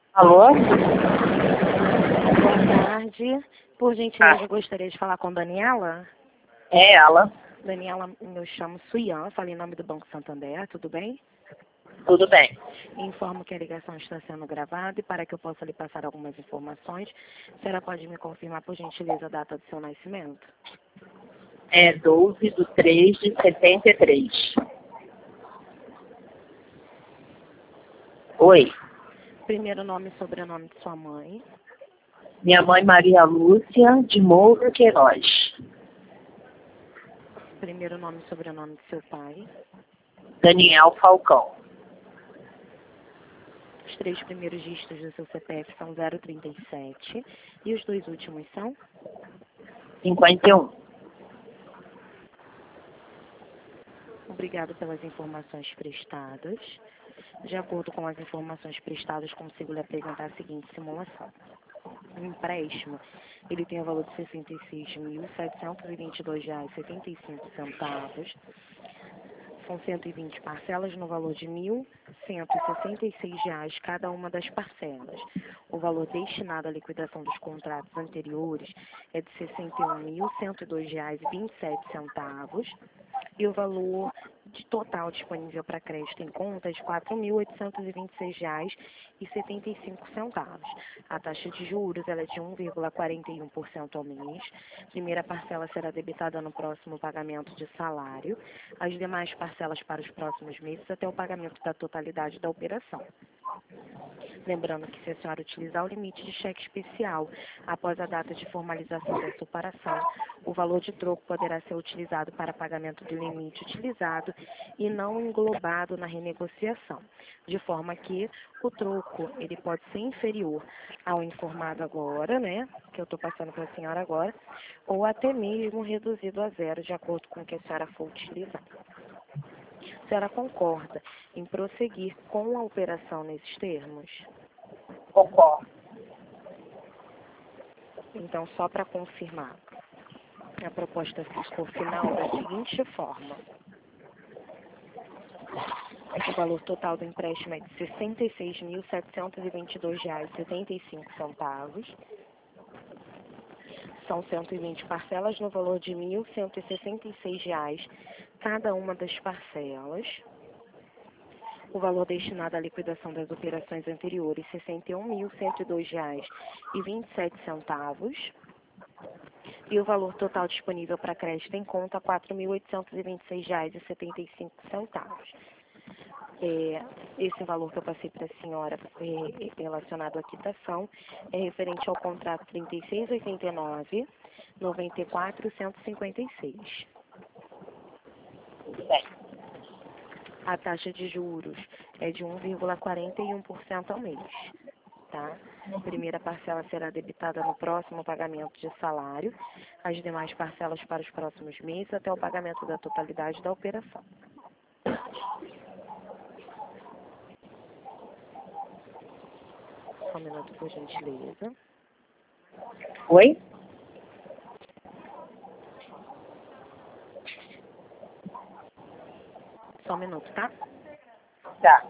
Alô? Boa tarde. Por gentileza, eu gostaria de falar com Daniela. É ela. Daniela, eu chamo Suyan, falei em nome do Banco Santander, tudo bem? Tudo bem. Informo que a ligação está sendo gravada e para que eu possa lhe passar algumas informações, a senhora pode me confirmar, por gentileza, a data do seu nascimento? É 12/3/73. Oi. Primeiro nome e sobrenome de sua mãe. Minha mãe Maria Lúcia de Moura Queiroz. Primeiro nome e sobrenome de seu pai. Daniel Falcão. Os 3 primeiros dígitos do seu CPF são 037 e os 2 últimos são? 51. Obrigado pelas informações prestadas. De acordo com as informações prestadas, consigo lhe apresentar a seguinte simulação. O empréstimo, ele tem o valor de R$ 66.722,75. São 120 parcelas no valor de R$ 1.166 cada uma das parcelas. O valor destinado à liquidação dos contratos anteriores é de R$ 61.102,27 e o valor total disponível para crédito em conta é de R$ 4.826,75. A taxa de juros ela é de 1,41% ao mês. Primeira parcela será debitada no próximo pagamento de salário. As demais parcelas para os próximos meses até o pagamento da totalidade da operação. Lembrando que se a senhora utilizar o limite de cheque especial após a data de formalização da separação, o valor de troco poderá ser utilizado para pagamento do limite utilizado e não englobado na renegociação, de forma que o troco ele pode ser inferior ao informado agora, né, que eu estou passando para a senhora agora, ou até mesmo reduzido a zero, de acordo com o que a senhora for utilizar. A senhora concorda em prosseguir com a operação nesses termos? Concordo. Então, só para confirmar, a proposta ficou final da seguinte forma. O valor total do empréstimo é de R$ 66.722,75. São 120 parcelas no valor de R$ 1.166 cada uma das parcelas. O valor destinado à liquidação das operações anteriores, R$ 61.102,27. E o valor total disponível para crédito em conta, R$ 4.826,75. Esse valor que eu passei para a senhora relacionado à quitação é referente ao contrato 3689, 94.156. Tudo bem. A taxa de juros é de 1,41% ao mês, tá? A primeira parcela será debitada no próximo pagamento de salário, as demais parcelas para os próximos meses até o pagamento da totalidade da operação. Só um minuto, por gentileza. Oi? Só um minuto, tá? Tá.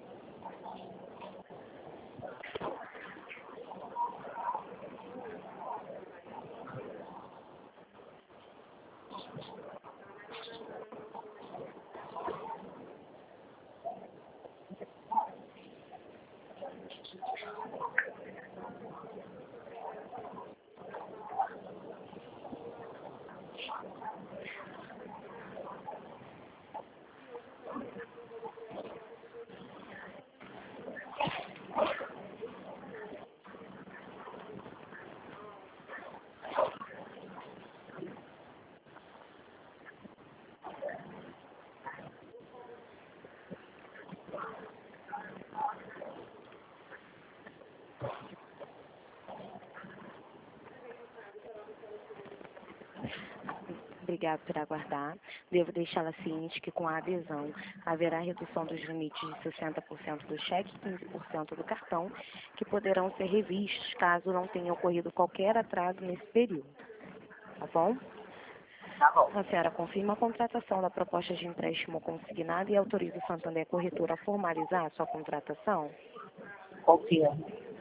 Obrigado por aguardar. Devo deixá-la ciente que com a adesão haverá redução dos limites de 60% do cheque e 15% do cartão, que poderão ser revistos caso não tenha ocorrido qualquer atraso nesse período. Tá bom? Tá bom. A senhora confirma a contratação da proposta de empréstimo consignado e autoriza o Santander Corretora a formalizar a sua contratação? Confirmo.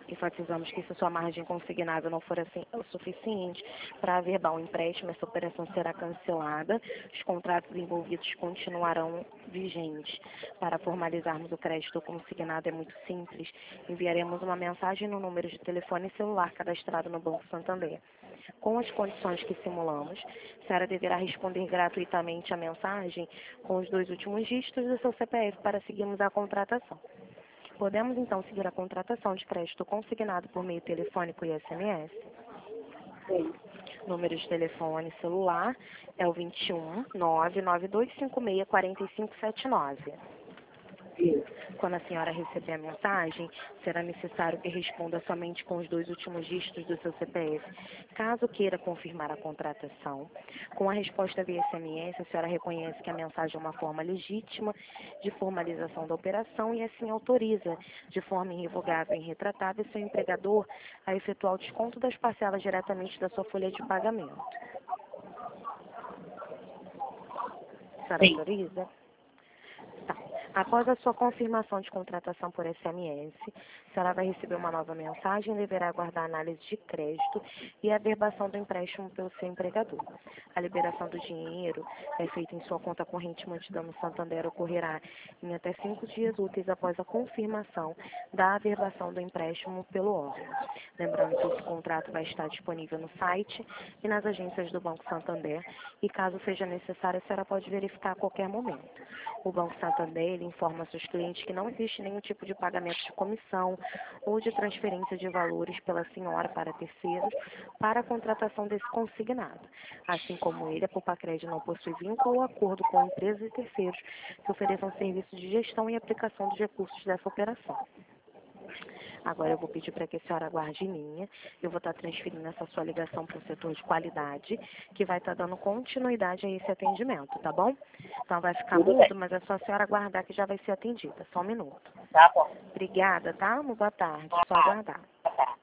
Enfatizamos que se sua margem consignada não for assim o suficiente para averbar um empréstimo, essa operação será cancelada. Os contratos envolvidos continuarão vigentes. Para formalizarmos o crédito consignado é muito simples. Enviaremos uma mensagem no número de telefone e celular cadastrado no Banco Santander. Com as condições que simulamos, a senhora deverá responder gratuitamente a mensagem com os 2 últimos dígitos do seu CPF para seguirmos a contratação. Podemos, então, seguir a contratação de crédito consignado por meio telefônico e SMS? Sim. Número de telefone celular é o 21 99256 4579. Isso. Quando a senhora receber a mensagem, será necessário que responda somente com os 2 últimos dígitos do seu CPF. Caso queira confirmar a contratação, com a resposta via SMS, a senhora reconhece que a mensagem é uma forma legítima de formalização da operação e assim autoriza, de forma irrevogável e irretratável, seu empregador a efetuar o desconto das parcelas diretamente da sua folha de pagamento. A senhora Sim. autoriza? Tá. Após a sua confirmação de contratação por SMS, a senhora vai receber uma nova mensagem e deverá aguardar a análise de crédito e a averbação do empréstimo pelo seu empregador. A liberação do dinheiro é feita em sua conta corrente mantida no Santander ocorrerá em até 5 dias úteis após a confirmação da averbação do empréstimo pelo órgão. Lembrando que esse contrato vai estar disponível no site e nas agências do Banco Santander e, caso seja necessário, a senhora pode verificar a qualquer momento. O Banco Santander ele informa aos seus clientes que não existe nenhum tipo de pagamento de comissão ou de transferência de valores pela senhora para terceiros para a contratação desse consignado. Assim como ele, a Poupa-Crédito não possui vínculo ou acordo com empresas e terceiros que ofereçam serviços de gestão e aplicação dos recursos dessa operação. Agora eu vou pedir para que a senhora aguarde em linha. Eu vou estar transferindo essa sua ligação para o setor de qualidade, que vai estar dando continuidade a esse atendimento, tá bom? Então vai ficar Tudo mudo, bem. mas é só a senhora aguardar que já vai ser atendida. Só um minuto. Tá bom. Obrigada, tá? Boa tarde. Só aguardar. Tá.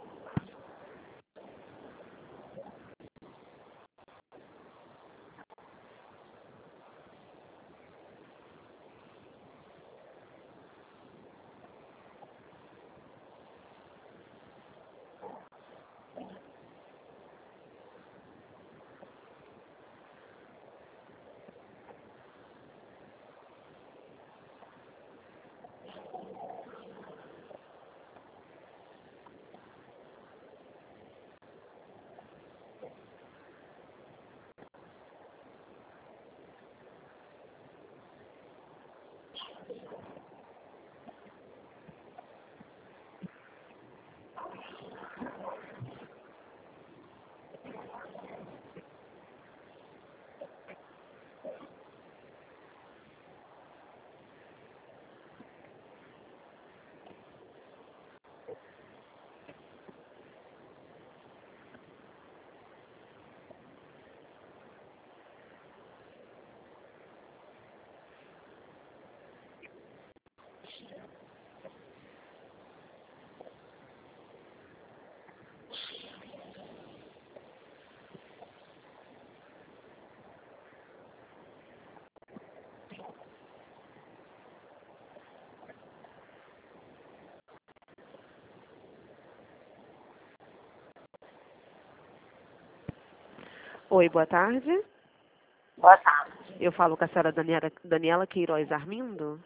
Oi, boa tarde. Boa tarde. Eu falo com a senhora Daniela Queiroz Armindo.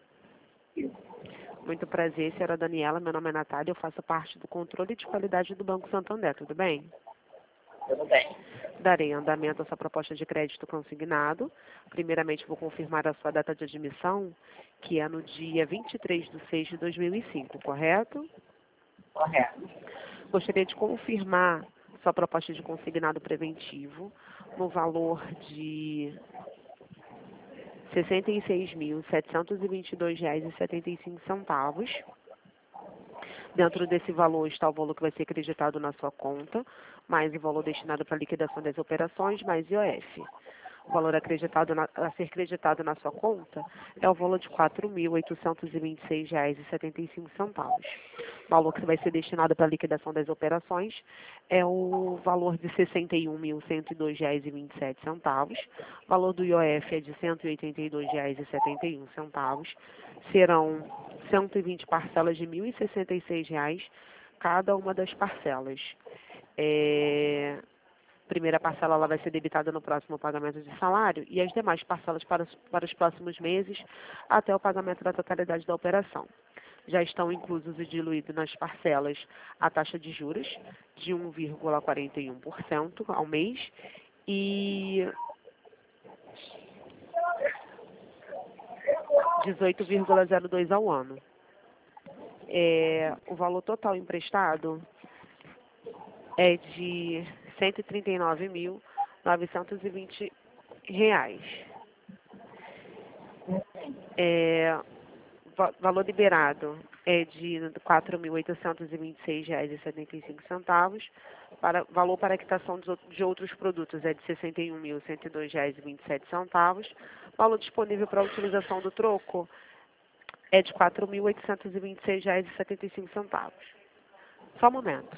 Muito prazer, senhora Daniela. Meu nome é Natália. Eu faço parte do controle de qualidade do Banco Santander. Tudo bem? Tudo bem. Darei andamento à sua proposta de crédito consignado. Primeiramente, vou confirmar a sua data de admissão, que é no dia 23/6/2005, correto? Correto. Gostaria de confirmar sua proposta de consignado preventivo no valor de R$ 66.722,75. Dentro desse valor está o valor que vai ser acreditado na sua conta, mais o valor destinado para liquidação das operações, mais IOF. O valor acreditado a ser acreditado na sua conta é o valor de R$ 4.826,75. O valor que vai ser destinado para a liquidação das operações é o valor de R$ 61.102,27. O valor do IOF é de R$ 182,71. Serão 120 parcelas de R$ 1.066, cada uma das parcelas. Primeira parcela ela vai ser debitada no próximo pagamento de salário e as demais parcelas para os próximos meses até o pagamento da totalidade da operação. Já estão inclusos e diluídos nas parcelas a taxa de juros de 1,41% ao mês e 18,02% ao ano. O valor total emprestado é de R$ 139.920. Valor liberado é de R$ 4.826,75. Valor para quitação de outros produtos é de R$ 61.102,27. Valor disponível para a utilização do troco é de R$ 4.826,75. Só um momento.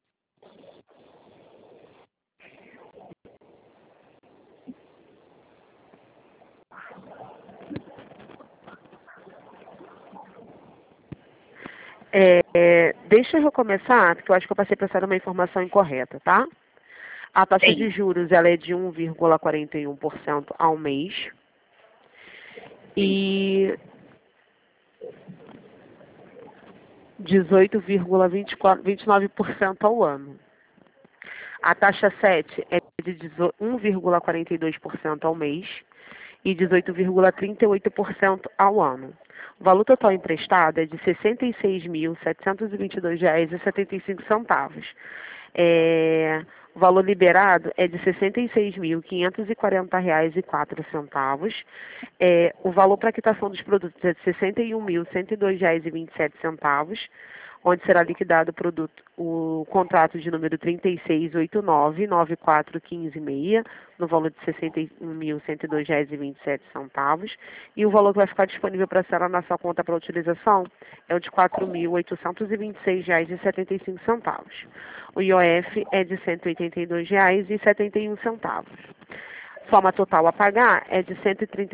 Deixa eu recomeçar, porque eu acho que eu passei para passar uma informação incorreta, tá? A taxa de juros ela é de 1,41% ao mês e 18,29% ao ano. A taxa 7 é de 1,42% ao mês e 18,38% ao ano. O valor total emprestado é de R$ 66.722,75. O valor liberado é de R$ 66.540,04. O valor para quitação dos produtos é de R$ 61.102,27, onde será liquidado o contrato de número 3689-9415-6, no valor de R$ 61.102,27, e o valor que vai ficar disponível para ser na sua conta para utilização é o de R$ 4.826,75. O IOF é de R$ 182,71. Soma total a pagar é de R$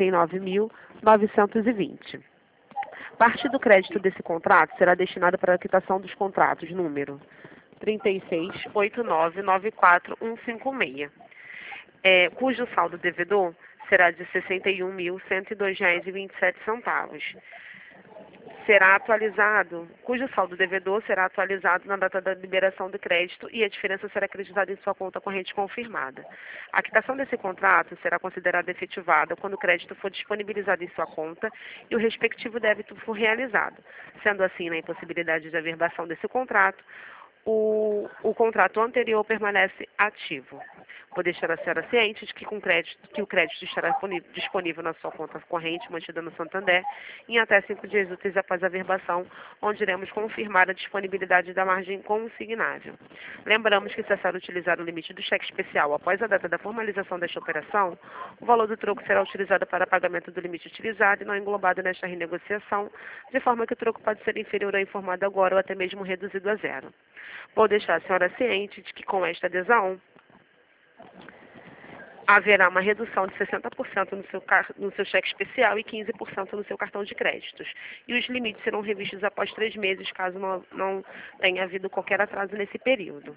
139.920. Parte do crédito desse contrato será destinada para a quitação dos contratos número 3689941156, cujo saldo devedor será de R$ 61.102,27. Cujo saldo devedor será atualizado na data da liberação do crédito e a diferença será acreditada em sua conta corrente confirmada. A quitação desse contrato será considerada efetivada quando o crédito for disponibilizado em sua conta e o respectivo débito for realizado. Sendo assim, na impossibilidade de averbação desse contrato, o contrato anterior permanece ativo. Vou deixar a senhora ciente de que o crédito estará disponível na sua conta corrente mantida no Santander em até 5 dias úteis após a averbação, onde iremos confirmar a disponibilidade da margem consignável. Lembramos que se a senhora utilizar o limite do cheque especial após a data da formalização desta operação, o valor do troco será utilizado para pagamento do limite utilizado e não englobado nesta renegociação, de forma que o troco pode ser inferior ao informado agora ou até mesmo reduzido a zero. Vou deixar a senhora ciente de que com esta adesão haverá uma redução de 60% no seu cheque especial e 15% no seu cartão de créditos. E os limites serão revistos após 3 meses, caso não tenha havido qualquer atraso nesse período.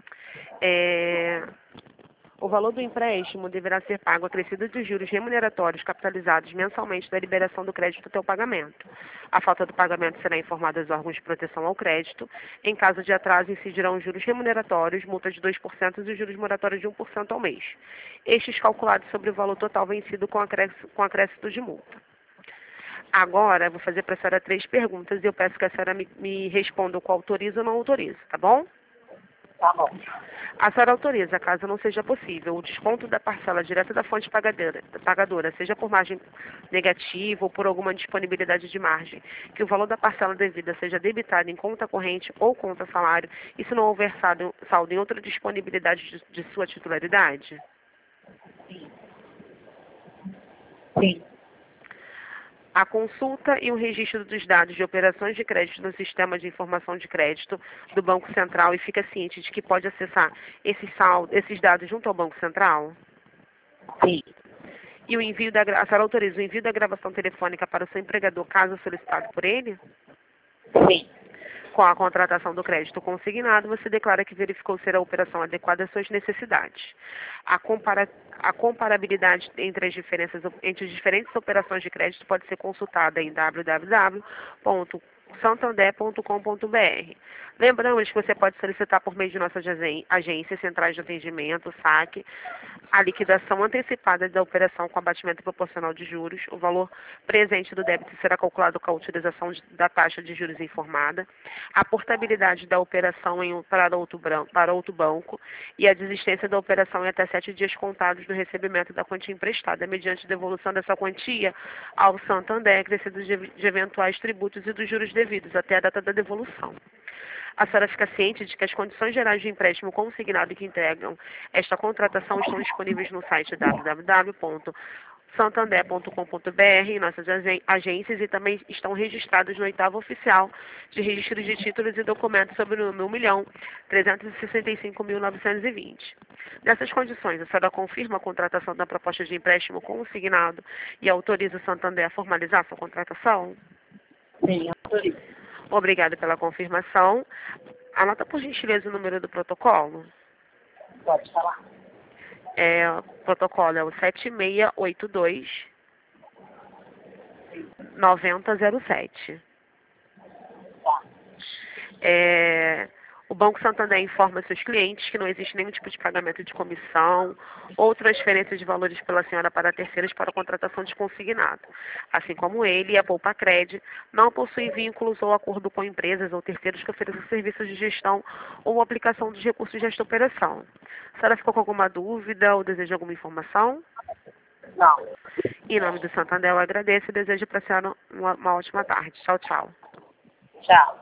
O valor do empréstimo deverá ser pago acrescido de juros remuneratórios capitalizados mensalmente da liberação do crédito até o pagamento. A falta do pagamento será informada aos órgãos de proteção ao crédito. Em caso de atraso, incidirão juros remuneratórios, multa de 2% e juros moratórios de 1% ao mês. Estes calculados sobre o valor total vencido com acréscimo de multa. Agora, vou fazer para a senhora 3 perguntas e eu peço que a senhora me responda com autoriza ou não autoriza, tá bom? Tá bom. A senhora autoriza, caso não seja possível, o desconto da parcela direta da fonte pagadora, seja por margem negativa ou por alguma disponibilidade de margem, que o valor da parcela devida seja debitado em conta corrente ou conta salário, e se não houver saldo em outra disponibilidade de sua titularidade? Sim. Sim. A consulta e o registro dos dados de operações de crédito no sistema de informação de crédito do Banco Central e fica ciente de que pode acessar esses dados junto ao Banco Central? Sim. E a senhora autoriza o envio da gravação telefônica para o seu empregador, caso solicitado por ele? Sim. Com a contratação do crédito consignado, você declara que verificou ser a operação adequada às suas necessidades. A comparabilidade entre as diferentes operações de crédito pode ser consultada em www.santander.com.br. Lembramos que você pode solicitar por meio de nossas agências, centrais de atendimento, saque, a liquidação antecipada da operação com abatimento proporcional de juros. O valor presente do débito será calculado com a utilização da taxa de juros informada, a portabilidade da operação para outro banco e a desistência da operação em até 7 dias contados do recebimento da quantia emprestada, mediante devolução dessa quantia ao Santander, acrescido de eventuais tributos e dos juros devidos até a data da devolução. A senhora fica ciente de que as condições gerais de empréstimo consignado que integram esta contratação estão disponíveis no site www.santander.com.br em nossas agências e também estão registrados no 8º Oficial de Registro de Títulos e Documentos sobre o número 1.365.920. Nessas condições, a senhora confirma a contratação da proposta de empréstimo consignado e autoriza o Santander a formalizar sua contratação? Sim, autorizo. Obrigada pela confirmação. Anota, por gentileza, o número do protocolo. Pode falar. O protocolo é o 7682-9007. Tá. O Banco Santander informa seus clientes que não existe nenhum tipo de pagamento de comissão ou transferência de valores pela senhora para terceiros para a contratação de consignado. Assim como ele e a Poupa-Cred não possuem vínculos ou acordo com empresas ou terceiros que ofereçam serviços de gestão ou aplicação dos recursos desta operação. A senhora ficou com alguma dúvida ou deseja alguma informação? Não. Em nome do Santander, eu agradeço e desejo para a senhora uma ótima tarde. Tchau, tchau. Tchau.